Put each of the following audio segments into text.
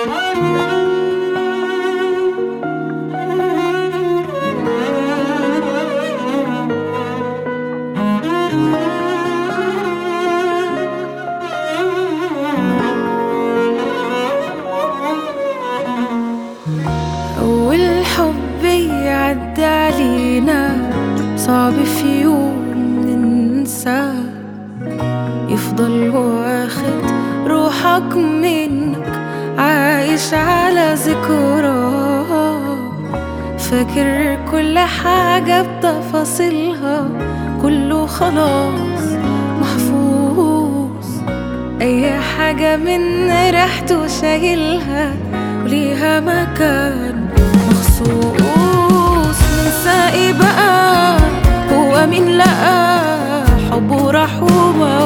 أول حب يعدي علينا صعب في يوم ننساه، يفضل واخد روحك منك عايش على ذكراه، فاكر كل حاجة بتفاصيلها، كله خلاص محفوظ، أي حاجة من ريحته شايلها وليها مكان مخصوص. ننسى ايه بقى؟ هو مين لقى حبه راح وما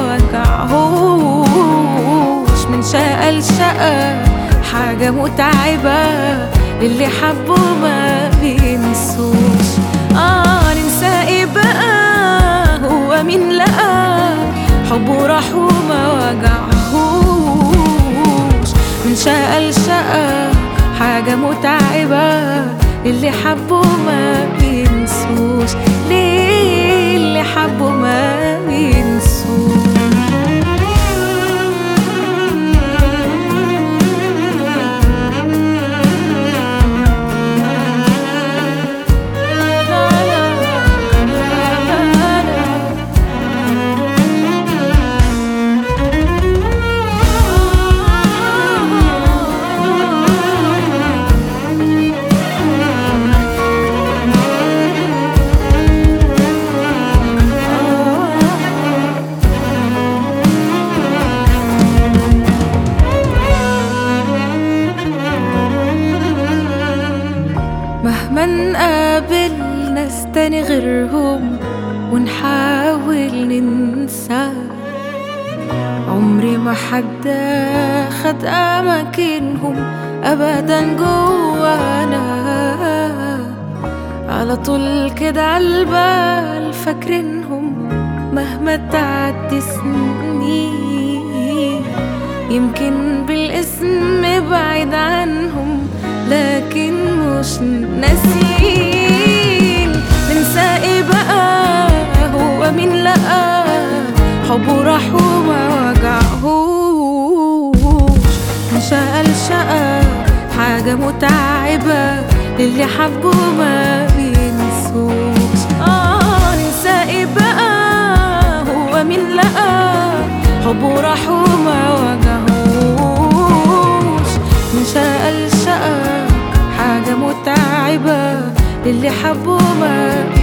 وجعهوش؟ من شقى لشقى حاجة متعبة، اللي حبه ما بينسوش. ننسى ايه بقى؟ هو مين لقى حبه راح وما وجعهوش؟ من شقى لشقى حاجة متعبة، اللي حبه ما بينسوش. ليه اللي حبه ما بينسوش؟ مهما نقابل ناس تاني غيرهم ونحاول ننسى، عمري ما حد خد أماكنهم أبدا جوانا، على طول كده عالبال فاكرينهم مهما تعدي سنين، يمكن بالاسم بعيد عنهم لكن مش ناسين. ننسى ايه بقى؟ هو مين لقى حبه راح وما وجعهوش؟ من شقى لشقى حاجة متعبة، للي حبه ما بينسوش. ننسى ايه بقى؟ هو مين لقى حبه راح وما وجعهوش؟ من شقى لشقى حاجة متعبة، للي حبه ما